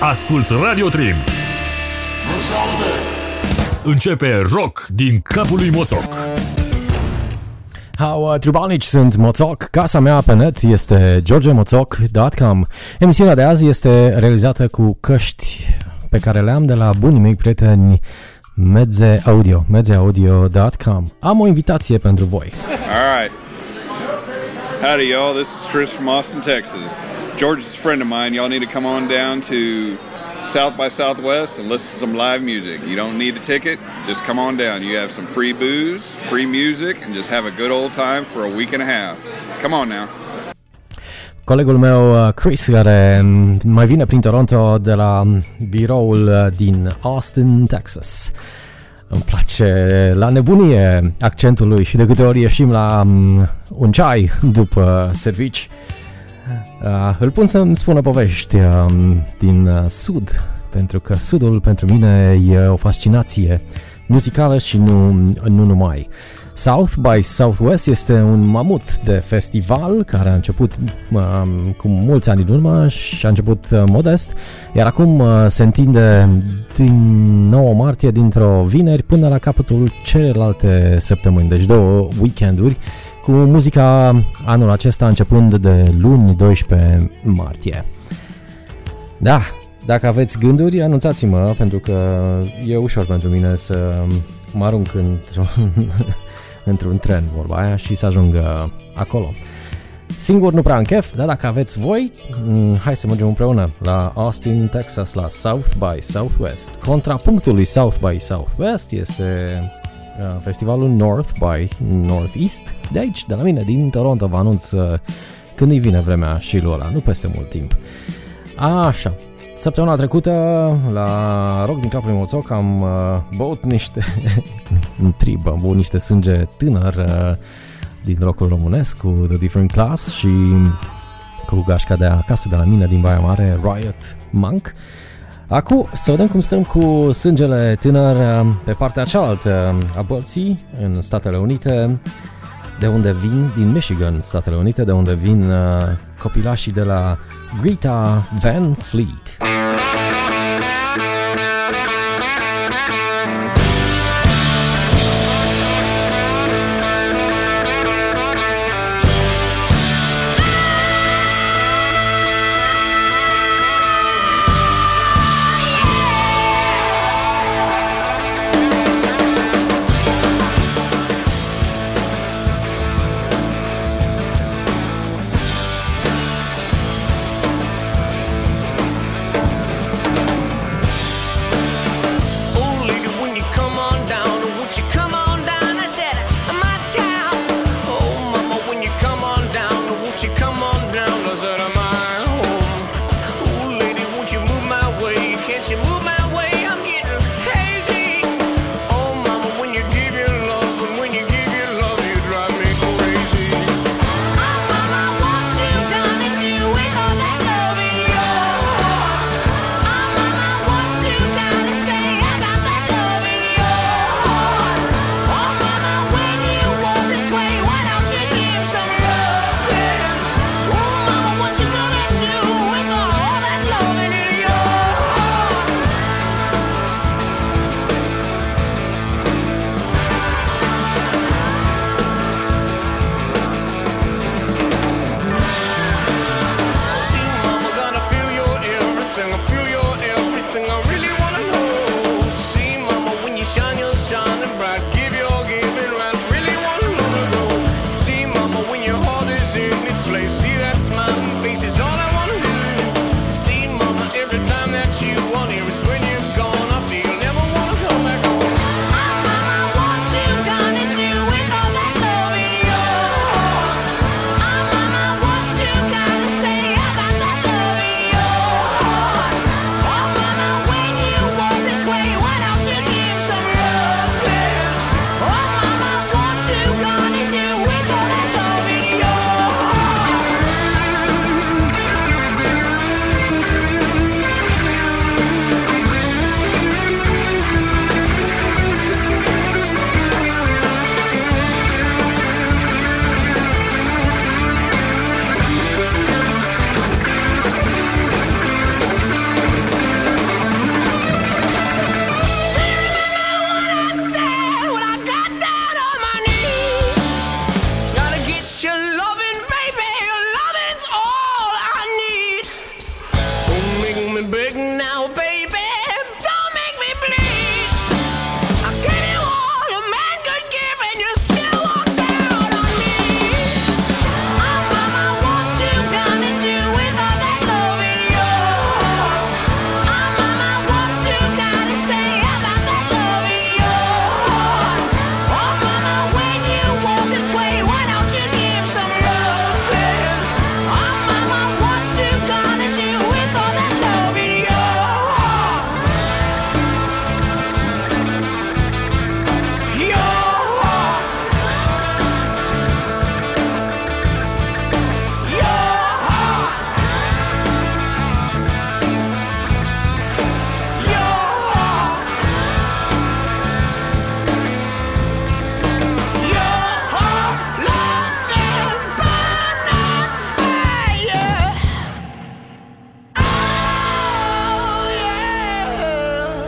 Asculți Radio Trib. Începe rock din capul lui Moțoc. Hau, tribanici, sunt Moțoc. Casa mea pe net este georgemoțoc.com. Emisiunea de azi este realizată cu căști pe care le am de la bunii mei prieteni Meze Audio, mezeaudio.com. Am o invitație pentru voi. All right. Howdy, y'all. This is Chris from Austin, Texas. George is a friend of mine. Y'all need to come on down to South by Southwest and listen to some live music. You don't need a ticket. Just come on down. You have some free booze, free music, and just have a good old time for a week and a half. Come on now. Colegul meu Chris, care mai vine prin Toronto de la biroul din Austin, Texas. Îmi place la nebunie accentul lui și de câte ori ieșim la un ceai după servici, îl pun să-mi spună povești din Sud, pentru că Sudul pentru mine e o fascinație muzicală și nu numai. South by Southwest este un mamut de festival care a început cu mulți ani în urmă și a început modest, iar acum se întinde din 9 martie dintr-o vineri până la capătul celelalte săptămâni, deci 2 weekenduri, cu muzica anul acesta începând de luni 12 martie. Da, dacă aveți gânduri, anunțați-mă, pentru că e ușor pentru mine să mă arunc într-un tren, vorba aia, și să ajung acolo. Singur nu prea am chef, dar dacă aveți voi, hai să mergem împreună la Austin, Texas, la South by Southwest. Contrapunctul lui South by Southwest este festivalul North by Northeast. De aici, de la mine, din Toronto, vă anunț când îi vine vremea și lui ăla, nu peste mult timp. Așa, săptămâna trecută la Rock din capul lui Moțoc am băut niște am băut niște sânge tânăr din rockul românesc cu The Different Class și cu gașca de acasă de la mine din Baia Mare, Riot Monk. Acum să vedem cum stăm cu sângele tânăr pe partea cealaltă a bălții, în Statele Unite, de unde vin, din Michigan, Statele Unite, de unde vin copilașii de la Greta Van Fleet.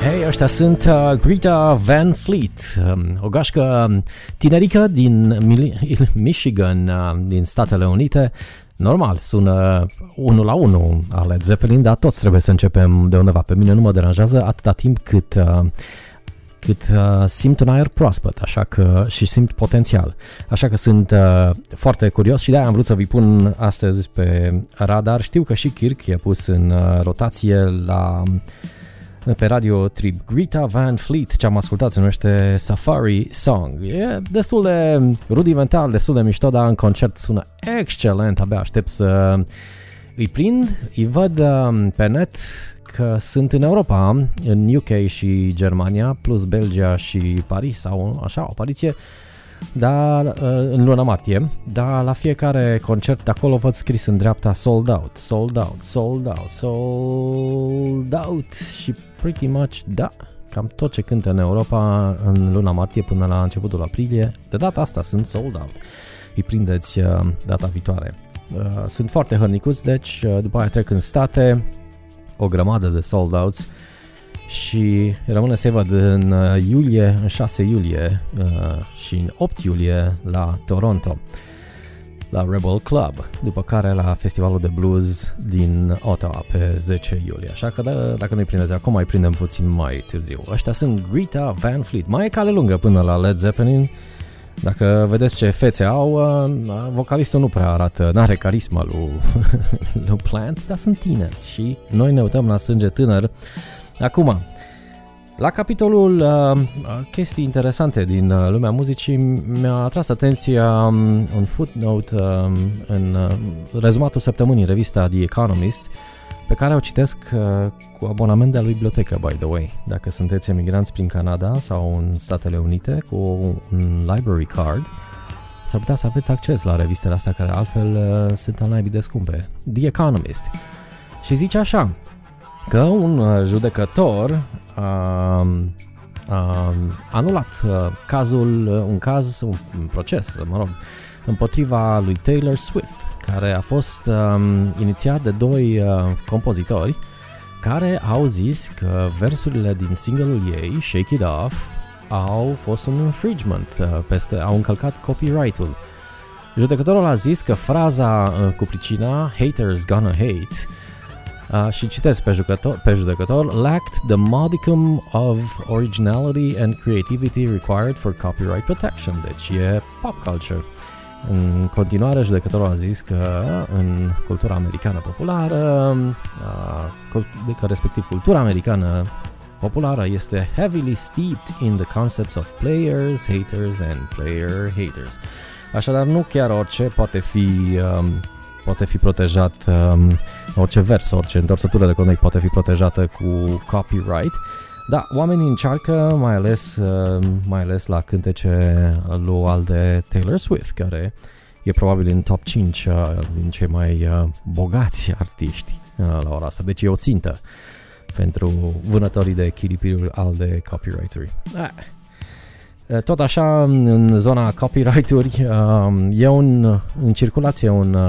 Hei, ăștia sunt Greta Van Fleet, o gașcă tinerică din Michigan, din Statele Unite. Normal, sună 1 la 1 a Led Zeppelin, dar toți trebuie să începem de undeva. Pe mine nu mă deranjează atâta timp cât simt un aer proaspăt, așa că și simt potențial. Așa că sunt foarte curios și de-aia am vrut să vi pun astăzi pe radar. Știu că și Kirk e pus în rotație pe Radio Trib. Greta Van Fleet, ce am ascultat, se numește Safari Song. E destul de rudimental, destul de mișto, dar în concert sună excelent. Abia aștept să îi prind. Îi văd pe net că sunt în Europa, în UK și Germania, plus Belgia și Paris, au așa o apariție, dar în luna martie, dar la fiecare concert de acolo văd scris în dreapta sold out, sold out, sold out, sold out și pretty much, da, cam tot ce cântă în Europa în luna martie până la începutul aprilie, de data asta sunt sold out. Îi prindeți data viitoare. Sunt foarte hărnicuți, deci după aia trec în state, o grămadă de sold outs și rămâne să văd în iulie, în 6 iulie și în 8 iulie la Toronto, la Rebel Club, după care la festivalul de blues din Ottawa pe 10 iulie. Așa că dacă nu-i prindeți acum, mai prindem puțin mai târziu. Ăștia sunt Greta Van Fleet. Mai e cale lungă până la Led Zeppelin. Dacă vedeți ce fețe au, vocalistul nu prea arată, n-are carisma lui Plant, dar sunt tineri și noi ne uităm la sânge tânăr. Acum, la capitolul chestii interesante din lumea muzicii, mi-a atras atenția un footnote în rezumatul săptămânii, revista The Economist, pe care o citesc cu abonament de la bibliotecă, by the way. Dacă sunteți emigranți prin Canada sau în Statele Unite cu un library card, s-ar putea să aveți acces la revistele astea care altfel sunt al naibii de scumpe. The Economist. Și zice așa, că un judecător a anulat un proces, împotriva lui Taylor Swift, care a fost inițiat de doi compozitori care au zis că versurile din single-ul ei, Shake It Off, au fost un infringement, au încălcat copyright-ul. Judecătorul a zis că fraza cu pricina Haters Gonna Hate, și citesc pe judecător, lacked the modicum of originality and creativity required for copyright protection. Deci e pop culture. În continuare, judecătorul a zis că în cultura americană populară, că respectiv cultura americană populară este heavily steeped in the concepts of players, haters and player haters. Așadar, nu chiar orice poate fi protejat, orice vers, orice întorsătură de conei poate fi protejată cu copyright. Da, oamenii încearcă, mai ales la cântece al de Taylor Swift, care e probabil în top 5 din cei mai bogați artiști la ora asta. Deci e o țintă pentru vânătorii de chiripiruri al de copyright-uri. Tot așa, în zona copyright-uri, e în circulație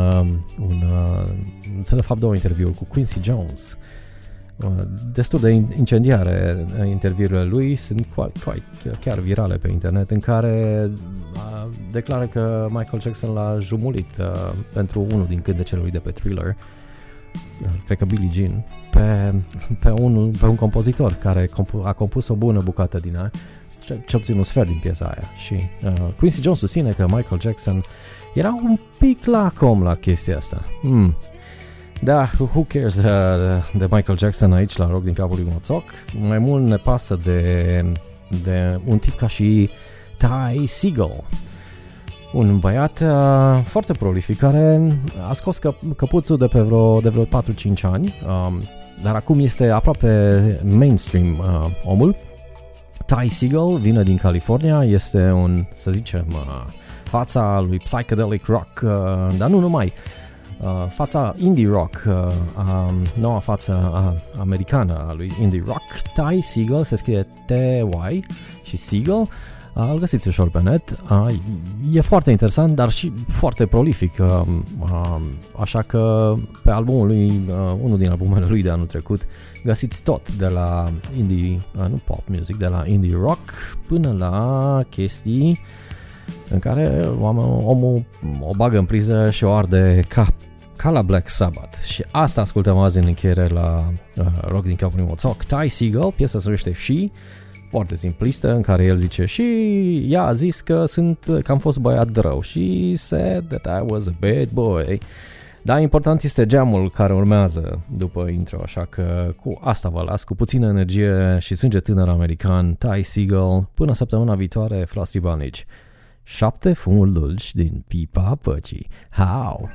de fapt două interviuri cu Quincy Jones. Destul de incendiare interviurile lui, sunt chiar virale pe internet, în care declară că Michael Jackson l-a jumulit pentru unul din cântecele lui de pe Thriller, cred că Billie Jean, pe un compozitor care a compus o bună bucată din aia, ce obțin un sfert din piesa aia. Și Quincy Jones susține că Michael Jackson era un pic lacom la chestia asta. Da, who cares de Michael Jackson aici la Rock din capul lui Moțoc? Mai mult ne pasă de un tip ca și Ty Segall, un băiat foarte prolific care a scos căpuțul de vreo 4-5 ani, dar acum este aproape mainstream omul. Ty Segall vine din California, este un, să zicem, fața lui psychedelic rock, dar nu numai. Fața indie rock, noua față americană a lui indie rock. Ty Segall se scrie T-Y și Segall. Îl găsiți ușor pe net. E foarte interesant, dar și foarte prolific. Așa că pe albumul lui, unul din albumele lui de anul trecut, găsiți tot de la indie, nu pop music, de la indie rock până la chestii în care omul o bagă în priză și o arde ca la Black Sabbath. Și asta ascultăm azi în încheiere la Rock din capul lui Moțoc. Ty Segall, piesa se numește She, foarte simplistă, în care el zice și ea a zis că am fost băiat rău. She said that I was a bad boy. Dar important este geamul care urmează după intro, așa că cu asta vă las, cu puțină energie și sânge tânăr american, Ty Segall, până săptămâna viitoare, Frosty Bunnici. 7 fumuri dulci din pipa păcii. How?